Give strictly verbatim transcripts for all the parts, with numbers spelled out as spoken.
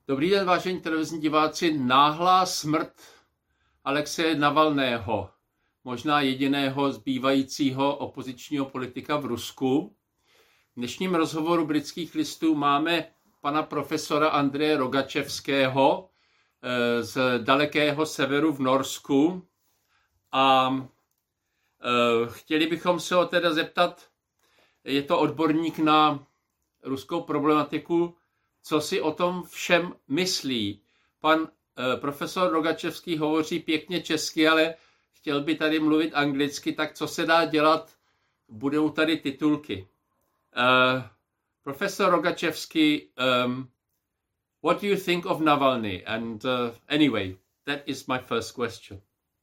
Dobrý den, vážení televizní diváci. Náhlá smrt Alexeje Navalného, možná jediného zbývajícího opozičního politika v Rusku. V dnešním rozhovoru Britských listů máme pana profesora Andreje Rogačevského z dalekého severu v Norsku. A chtěli bychom se ho teda zeptat, je to odborník na ruskou problematiku, co si o tom všem myslí. Pan eh, profesor Rogačevský hovoří pěkně česky, ale chtěl by tady mluvit anglicky, tak co se dá dělat, budou tady titulky. Uh, Professor Rogačevský, um, what do you think of Navalny? And uh, anyway, that is my first question.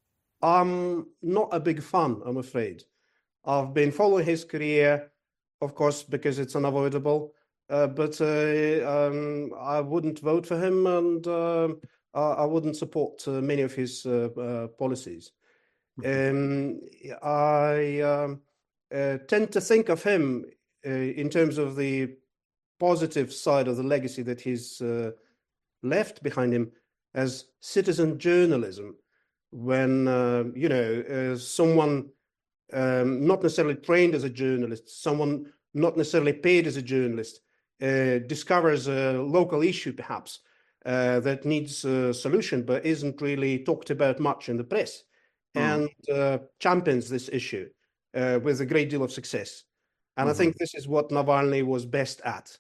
I'm not a big fan, I'm afraid. I've been following his career, of course, because it's unavoidable. Uh, but uh, um, I wouldn't vote for him, and uh, I, I wouldn't support uh, many of his uh, uh, policies. Um, I um, uh, tend to think of him uh, in terms of the positive side of the legacy that he's uh, left behind him as citizen journalism. When, uh, you know, uh, someone um, not necessarily trained as a journalist, someone not necessarily paid as a journalist, Uh, discovers a local issue perhaps uh, that needs a solution but isn't really talked about much in the press, mm. and uh, champions this issue uh, with a great deal of success. And mm-hmm. I think this is what Navalny was best at.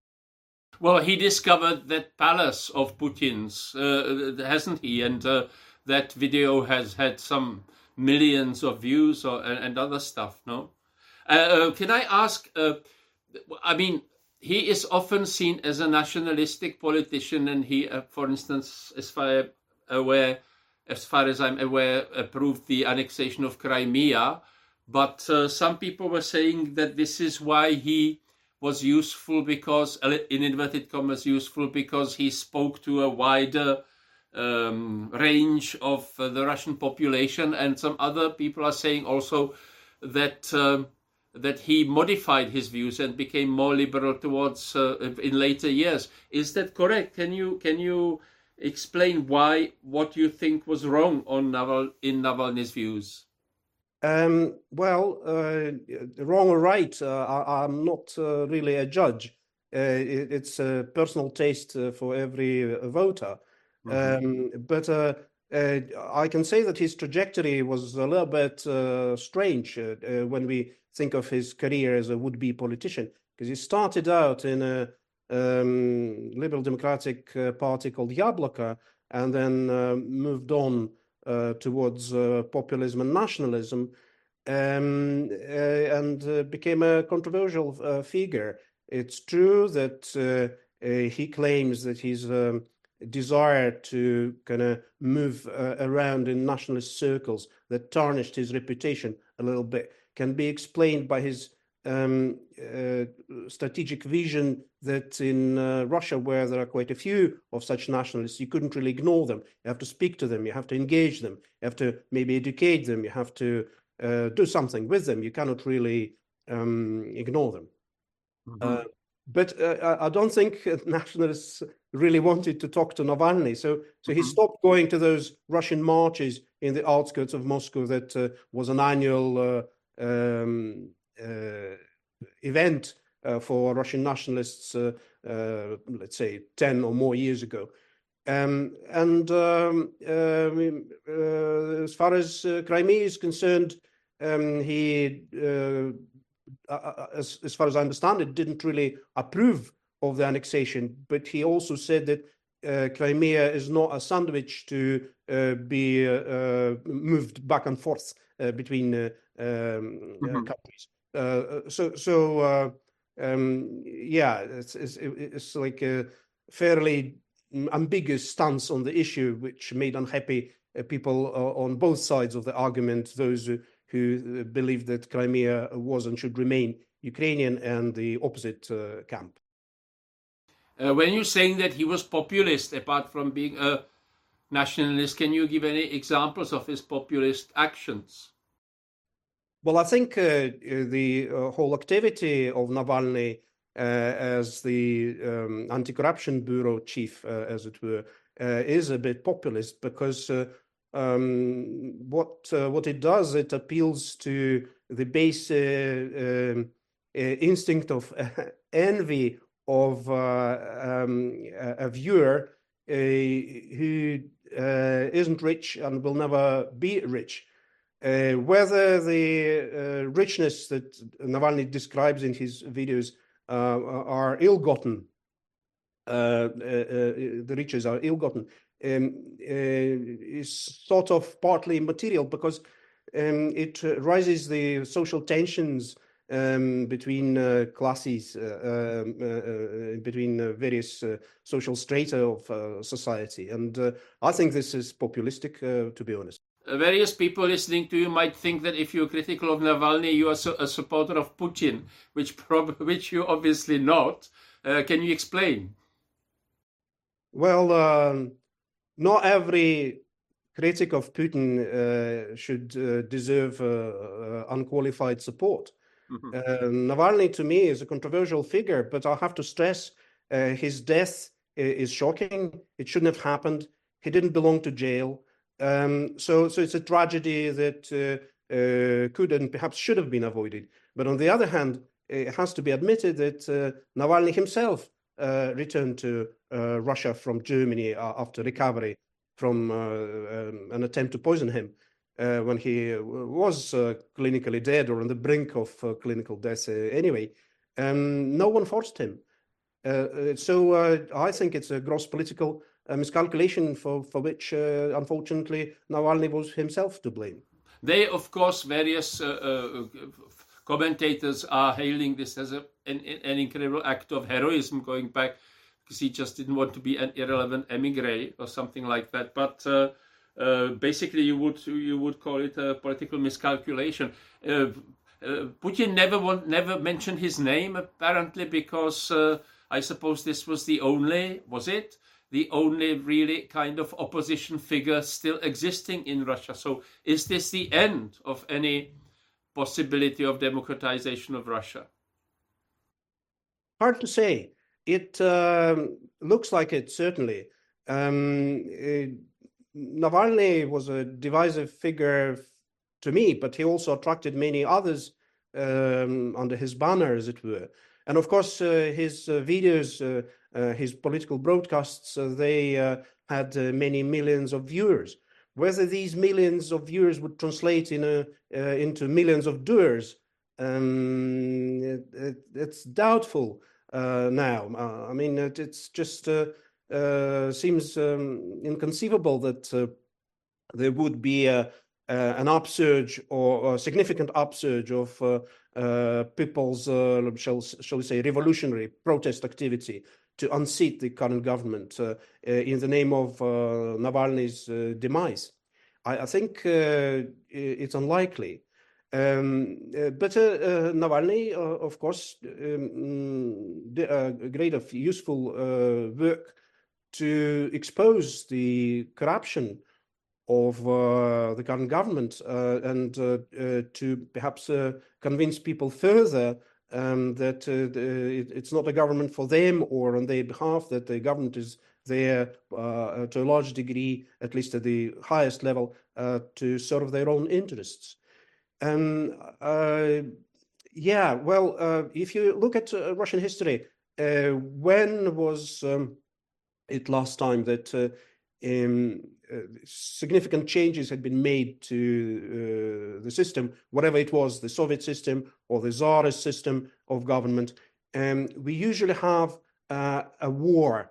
Well, he discovered that palace of Putin's, uh, hasn't he? And uh, that video has had some millions of views or, and, and other stuff, no? Uh, uh, can I ask, uh, I mean, he is often seen as a nationalistic politician, and he, uh, for instance, as far aware, as far as I'm aware, approved the annexation of Crimea. But uh, some people were saying that this is why he was useful, because, in inverted commas, useful because he spoke to a wider um, range of uh, the Russian population. And some other people are saying also that. Uh, that he modified his views and became more liberal towards uh, in later years. Is that correct? Can you can you explain why what you think was wrong on Naval in Navalny's views? Um, well, uh, wrong or right, uh, I, I'm not uh, really a judge. Uh, it, it's a personal taste uh, for every uh, voter. Mm-hmm. Um, but uh, uh, I can say that his trajectory was a little bit uh, strange uh, uh, when we think of his career as a would-be politician, because he started out in a um, liberal democratic uh, party called Yabloko, and then uh, moved on uh, towards uh, populism and nationalism, um, uh, and uh, became a controversial uh, figure. It's true that uh, uh, he claims that his um, desire to kind of move uh, around in nationalist circles that tarnished his reputation a little bit can be explained by his um, uh, strategic vision that in uh, Russia, where there are quite a few of such nationalists, you couldn't really ignore them. You have to speak to them, you have to engage them, you have to maybe educate them, you have to uh, do something with them. You cannot really um, ignore them. Mm-hmm. Uh, but uh, I don't think nationalists really wanted to talk to Navalny. So, so he stopped going to those Russian marches in the outskirts of Moscow that uh, was an annual uh, Um, uh, event uh, for Russian nationalists, uh, uh, let's say ten or more years ago. Um, and um, uh, as far as uh, Crimea is concerned, um, he, uh, as, as far as I understand it, didn't really approve of the annexation, but he also said that uh, Crimea is not a sandwich to uh, be uh, uh, moved back and forth uh, between uh, Um, mm-hmm. uh, countries. Uh, so, so uh, um, yeah, it's, it's, it's like a fairly ambiguous stance on the issue, which made unhappy uh, people uh, on both sides of the argument, those who, who believed that Crimea was and should remain Ukrainian, and the opposite uh, camp. Uh, when you're saying that he was populist, apart from being a nationalist, can you give any examples of his populist actions? Well, I think uh, the uh, whole activity of Navalny as the um, anti-corruption bureau chief, uh, as it were, uh, is a bit populist, because uh, um, what uh, what it does, it appeals to the base uh, um, uh, instinct of envy of uh, um, a viewer uh, who uh, isn't rich and will never be rich. Uh, whether the uh, richness that Navalny describes in his videos uh, are ill-gotten, uh, uh, uh, the riches are ill-gotten, um, uh, is sort of partly immaterial, because um, it raises the social tensions um, between uh, classes, uh, um, uh, uh, between uh, various uh, social strata of uh, society. And uh, I think this is populistic, uh, to be honest. Various people listening to you might think that if you're critical of Navalny, you are a supporter of Putin, which prob which you're obviously not. Uh, can you explain? Well, um, not every critic of Putin uh, should uh, deserve uh, uh, unqualified support. Mm-hmm. uh, Navalny, to me, is a controversial figure, but I have to stress uh, his death is shocking. It shouldn't have happened. He didn't belong to jail. Um, so, so it's a tragedy that uh, uh, could and perhaps should have been avoided. But on the other hand, it has to be admitted that uh, Navalny himself uh, returned to uh, Russia from Germany uh, after recovery from uh, um, an attempt to poison him uh, when he was uh, clinically dead, or on the brink of uh, clinical death uh, anyway. Um, no one forced him. Uh, so uh, I think it's a gross political uh, miscalculation for, for which, uh, unfortunately, Navalny was himself to blame. They, of course, various uh, uh, commentators are hailing this as a, an, an incredible act of heroism, going back because he just didn't want to be an irrelevant emigre or something like that. But uh, uh, basically, you would you would call it a political miscalculation. Uh, uh, Putin never want, never mentioned his name, apparently, because uh, I suppose this was the only, was it? The only really kind of opposition figure still existing in Russia. So is this the end of any possibility of democratization of Russia? Hard to say. It um, looks like it, certainly. Um, it, Navalny was a divisive figure to me, but he also attracted many others um, under his banner, as it were. And of course, uh, his uh, videos, uh, uh, his political broadcasts, uh, they uh, had uh, many millions of viewers. Whether these millions of viewers would translate in a, uh, into millions of doers, um, it, it, it's doubtful uh, now. Uh, I mean, it it's just uh, uh, seems um, inconceivable that uh, there would be a, uh, an upsurge or a significant upsurge of uh, uh, people's, uh, shall, shall we say, revolutionary protest activity to unseat the current government uh, uh, in the name of uh, Navalny's uh, demise. I, I think uh, it's unlikely. Um, uh, but uh, uh, Navalny, uh, of course, um, did a great of useful uh, work to expose the corruption of uh, the current government uh, and uh, uh, to perhaps uh, convince people further um, that uh, the, it, it's not a government for them or on their behalf, that the government is there uh, to a large degree, at least at the highest level, uh, to serve their own interests. Um, uh, yeah, well, uh, if you look at uh, Russian history, uh, when was um, it last time that uh, um, uh, significant changes had been made to uh, the system, whatever it was, the Soviet system or the Tsarist system of government? Um, we usually have uh, a war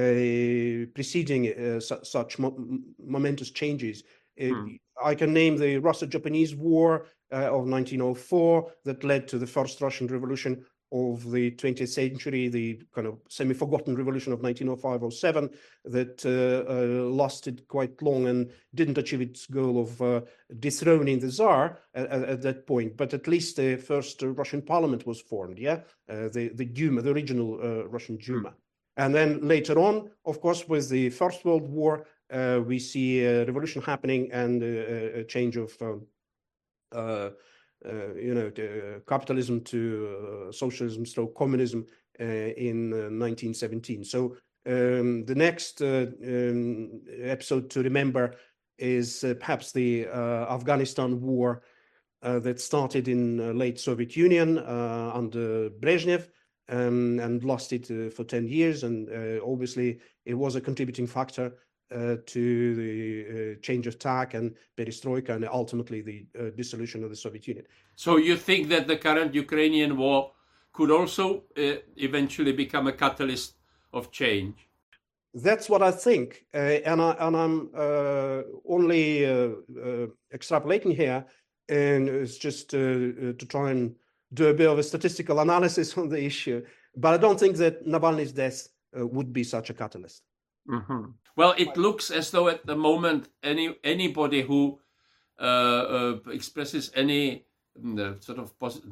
uh, preceding uh, su such mo momentous changes. Hmm. I can name the Russo-Japanese War uh, of nineteen oh four that led to the first Russian Revolution of the twentieth century, the kind of semi-forgotten revolution of nineteen oh five oh seven that uh, uh, lasted quite long and didn't achieve its goal of uh, dethroning the Tsar at, at that point. But at least the first uh, Russian parliament was formed, yeah? Uh, the, the Duma, the original uh, Russian Duma. Mm. And then later on, of course, with the First World War, uh, we see a revolution happening and uh, a change of um, uh, Uh, you know, uh, capitalism to uh, socialism, stroke communism uh, in uh, nineteen seventeen. So um, the next uh, um, episode to remember is uh, perhaps the uh, Afghanistan war uh, that started in uh, late Soviet Union uh, under Brezhnev um, and lasted uh, for ten years. And uh, obviously it was a contributing factor uh, to the uh, change of tack and perestroika and ultimately the uh, dissolution of the Soviet Union. So you think that the current Ukrainian war could also uh, eventually become a catalyst of change? That's what I think, uh, and, I, and I'm uh, only uh, uh, extrapolating here, and it's just uh, uh, to try and do a bit of a statistical analysis on the issue. But I don't think that Navalny's death uh, would be such a catalyst. Mm-hmm. Well, it looks as though at the moment any anybody who uh, uh, expresses any uh, sort of pos-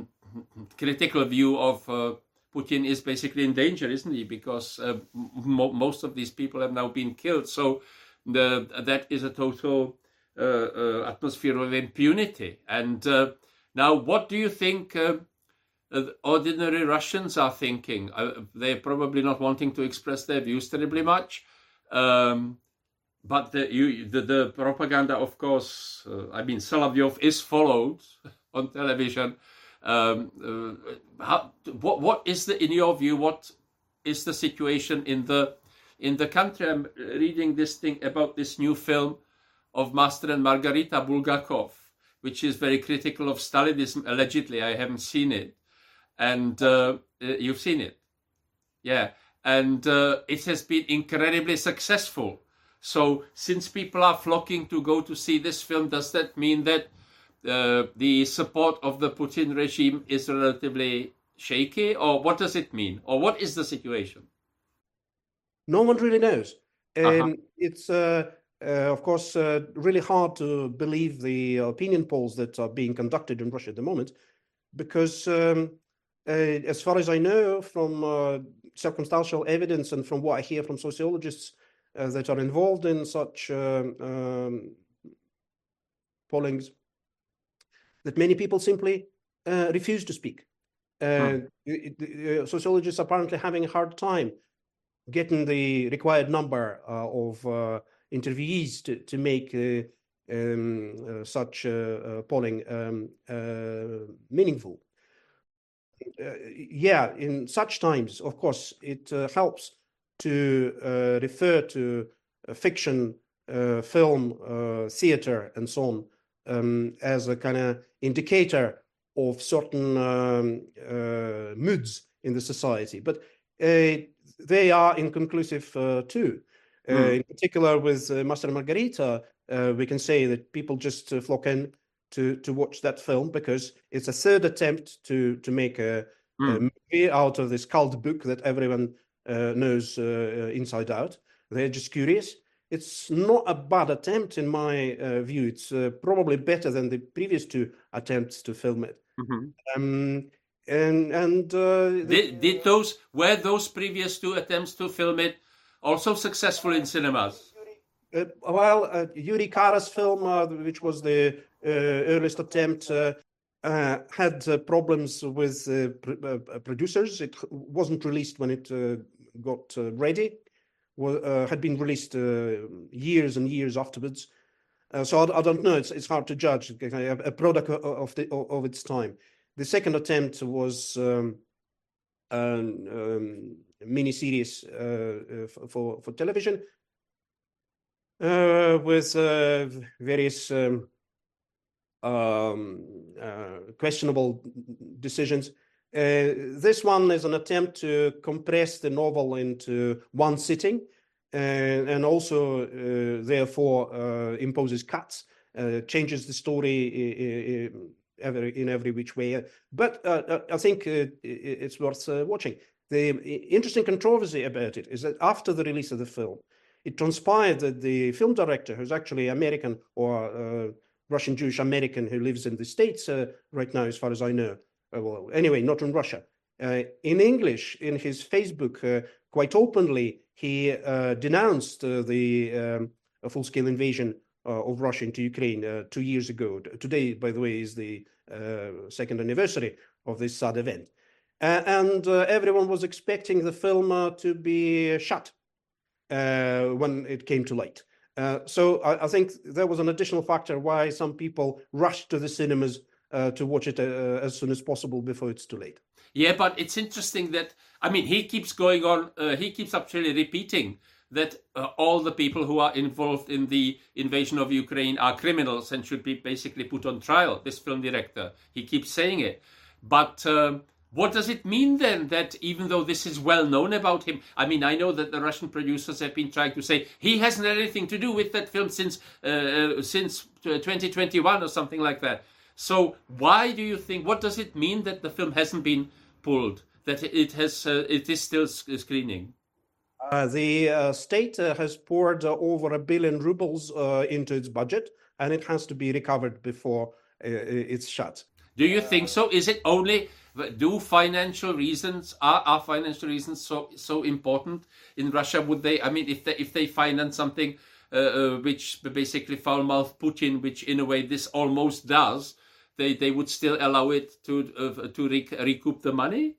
critical view of uh, Putin is basically in danger, isn't he? Because uh, mo- most of these people have now been killed. So the, that is a total uh, uh, atmosphere of impunity. And uh, now, what do you think uh, uh, ordinary Russians are thinking? Uh, they're probably not wanting to express their views terribly much. Um, but the, you, the, the propaganda, of course, uh, I mean, Solovyov is followed on television. Um, uh, how, what what is the, in your view, what is the situation in the in the country? I'm reading this thing about this new film of Master and Margarita Bulgakov, which is very critical of Stalinism. Allegedly, I haven't seen it, and uh, you've seen it, yeah, and uh, it has been incredibly successful. So, since people are flocking to go to see this film, does that mean that Uh, the support of the Putin regime is relatively shaky, or what does it mean, or what is the situation? No one really knows. And Uh-huh. it's, uh, uh, of course, uh, really hard to believe the opinion polls that are being conducted in Russia at the moment, because um, uh, as far as I know from uh, circumstantial evidence and from what I hear from sociologists uh, that are involved in such um, um, pollings, that many people simply uh, refuse to speak. Uh, hmm. uh, sociologists are apparently having a hard time getting the required number uh, of uh, interviewees to, to make uh, um, uh, such uh, uh, polling um, uh, meaningful. Uh, yeah, in such times, of course, it uh, helps to uh, refer to uh, fiction, uh, film, uh, theater, and so on um, as a kind of indicator of certain um, uh, moods in the society. But uh, they are inconclusive uh, too. Uh, mm. In particular, with uh, Master and Margarita, uh, we can say that people just uh, flock in to to watch that film because it's a third attempt to to make a, mm. a movie out of this cult book that everyone uh, knows uh, inside out. They're just curious. It's not a bad attempt in my uh, view. It's uh, probably better than the previous two attempts to film it. Mm-hmm. Um, and and uh, did, the, did those were those previous two attempts to film it also successful in cinemas? Uh, well, uh, Yuri Kara's film, uh, which was the uh, earliest attempt, uh, uh, had uh, problems with uh, pr- uh, producers. It wasn't released when it uh, got uh, ready. Well, uh, had been released uh, years and years afterwards. Uh, so I, I don't know. It's it's hard to judge a product of, of the of its time. The second attempt was um, a um, mini series uh, for for television. Uh, with uh, various um, um, uh, questionable decisions. Uh, this one is an attempt to compress the novel into one sitting, and, and also, uh, therefore, uh, imposes cuts, uh, changes the story every, in every which way. But uh, I think uh, it's worth uh, watching. The interesting controversy about it is that after the release of the film, it transpired that the film director, who's actually American or uh, Russian Jewish American who lives in the States uh, right now, as far as I know. Uh, well, anyway, not in Russia. Uh, in English, in his Facebook, uh, quite openly, he uh, denounced uh, the um, full-scale invasion uh, of Russia into Ukraine uh, two years ago. Today, by the way, is the uh, second anniversary of this sad event. Uh, and uh, everyone was expecting the film uh, to be shut uh, when it came too late. Uh, so I, I think there was an additional factor why some people rushed to the cinemas uh, to watch it uh, as soon as possible before it's too late. Yeah, but it's interesting that, I mean, he keeps going on, uh, he keeps actually repeating that uh, all the people who are involved in the invasion of Ukraine are criminals and should be basically put on trial, this film director. He keeps saying it. But um, what does it mean then that even though this is well known about him, I mean, I know that the Russian producers have been trying to say he hasn't had anything to do with that film since uh, since twenty twenty-one or something like that. So why do you think, what does it mean that the film hasn't been pulled, that it has, uh, it is still screening? Uh, the uh, state uh, has poured uh, over a billion rubles uh, into its budget, and it has to be recovered before uh, it's shut. Do you think so? Is it only, do financial reasons, are, are financial reasons so so important in Russia? Would they, I mean, if they if they finance something uh, uh, which basically foul-mouthed Putin, which in a way this almost does, they they would still allow it to uh, to rec recoup the money?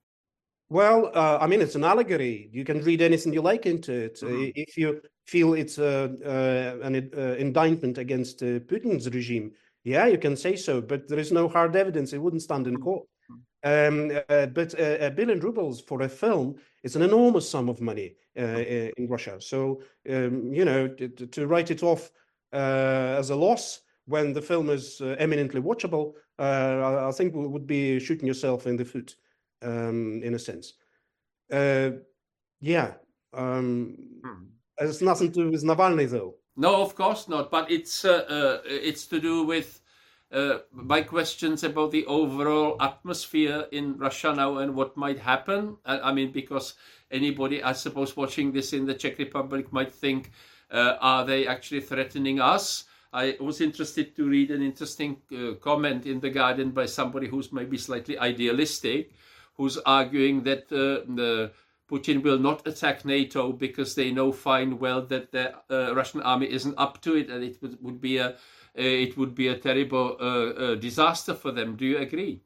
Well, uh, I mean, it's an allegory. You can read anything you like into it. Mm-hmm. Uh, if you feel it's uh, uh, an uh, indictment against uh, Putin's regime, yeah, you can say so, but there is no hard evidence. It wouldn't stand in court. Um, uh, but uh, a billion rubles for a film is an enormous sum of money uh, in Russia. So, um, you know, to, to write it off uh, as a loss when the film is uh, eminently watchable, uh, I think would be shooting yourself in the foot, um, in a sense. Uh, yeah. Um, Hmm. It's nothing to do with Navalny, though. No, of course not. But it's uh, uh, it's to do with uh, my questions about the overall atmosphere in Russia now and what might happen. I, I mean, because anybody, I suppose, watching this in the Czech Republic might think, uh, are they actually threatening us? I was interested to read an interesting uh, comment in The Guardian by somebody who's maybe slightly idealistic, who's arguing that uh, the Putin will not attack NATO because they know fine well that the uh, Russian army isn't up to it, and it would, would be a uh, it would be a terrible uh, uh, disaster for them. Do you agree?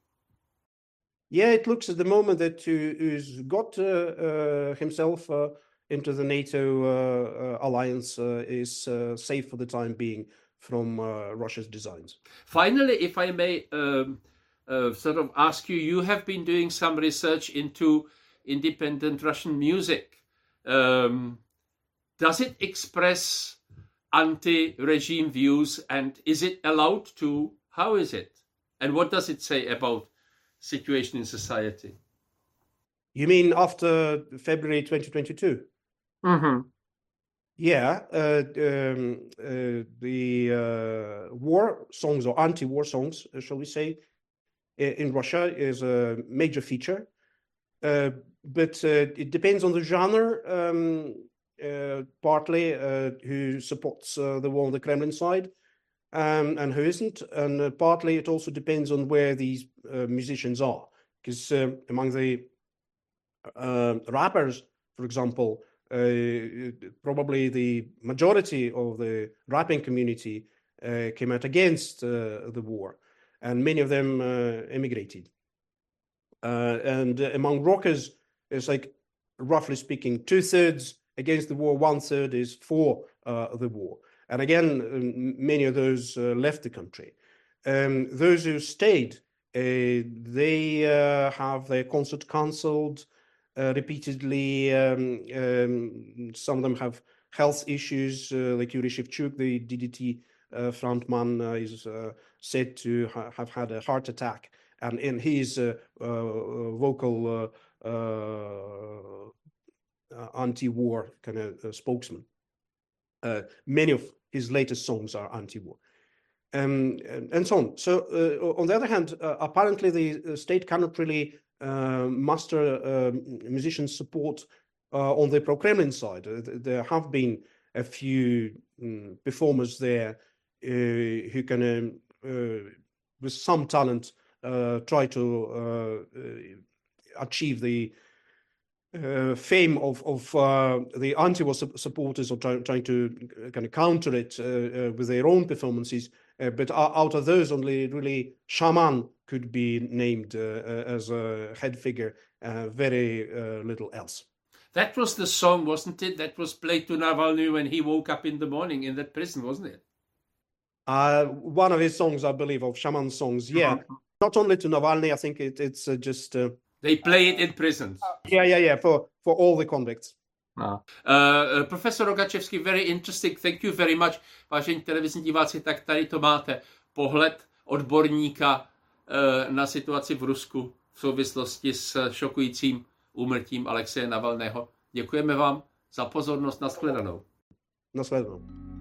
Yeah, it looks at the moment that who's got uh, uh, himself uh, into the NATO uh, uh, alliance uh, is uh, safe for the time being from uh, Russia's designs. Finally, if I may um, uh, sort of ask you, you have been doing some research into independent Russian music. Um, does it express anti-regime views, and is it allowed to? How is it? And what does it say about situation in society? You mean after February twenty twenty-two? Mm-hmm. Yeah, uh, um, uh, the uh, war songs or anti-war songs, shall we say, in Russia is a major feature. Uh, but uh, it depends on the genre, um, uh, partly uh, who supports uh, the war on the Kremlin side um, and who isn't. And uh, partly it also depends on where these uh, musicians are. Because uh, among the uh, rappers, for example, uh, probably the majority of the rapping community uh, came out against uh, the war, and many of them uh, emigrated. Uh, and uh, among rockers, it's like, roughly speaking, two thirds against the war, one third is for uh, the war. And again, um, many of those uh, left the country. Um, those who stayed, uh, they uh, have their concert cancelled uh, repeatedly. Um, um, some of them have health issues, uh, like Yuri Shevchuk, the D D T uh, frontman, uh, is uh, said to ha have had a heart attack. And in his uh, uh, vocal uh, uh, anti-war kind of uh, spokesman, uh, many of his latest songs are anti-war, um, and, and so on. So, uh, on the other hand, uh, apparently the state cannot really uh, muster uh, musicians' support uh, on the pro-Kremlin side. Uh, there have been a few um, performers there uh, who can, um, uh, with some talent, Uh, try to uh, uh, achieve the uh, fame of of uh, the anti-war su supporters, or try, trying to kind of counter it uh, uh, with their own performances. Uh, but out of those, only really Shaman could be named uh, as a head figure. Uh, very uh, little else. That was the song, wasn't it? That was played to Navalny when he woke up in the morning in that prison, wasn't it? Uh, one of his songs, I believe, of Shaman songs. Yeah, uh-huh. Not only to Navalny. I think it, it's uh, just uh, they play it in prisons. Yeah, yeah, yeah. For for all the convicts. No. Uh, Profesor Rogačevský, very interesting. Thank you very much. Vážení televizní diváci, tak tady to máte. Pohled odborníka uh, na situaci v Rusku v souvislosti s šokujícím úmrtím Alexeje Navalného. Děkujeme vám za pozornost. Nashledanou. Nashledanou.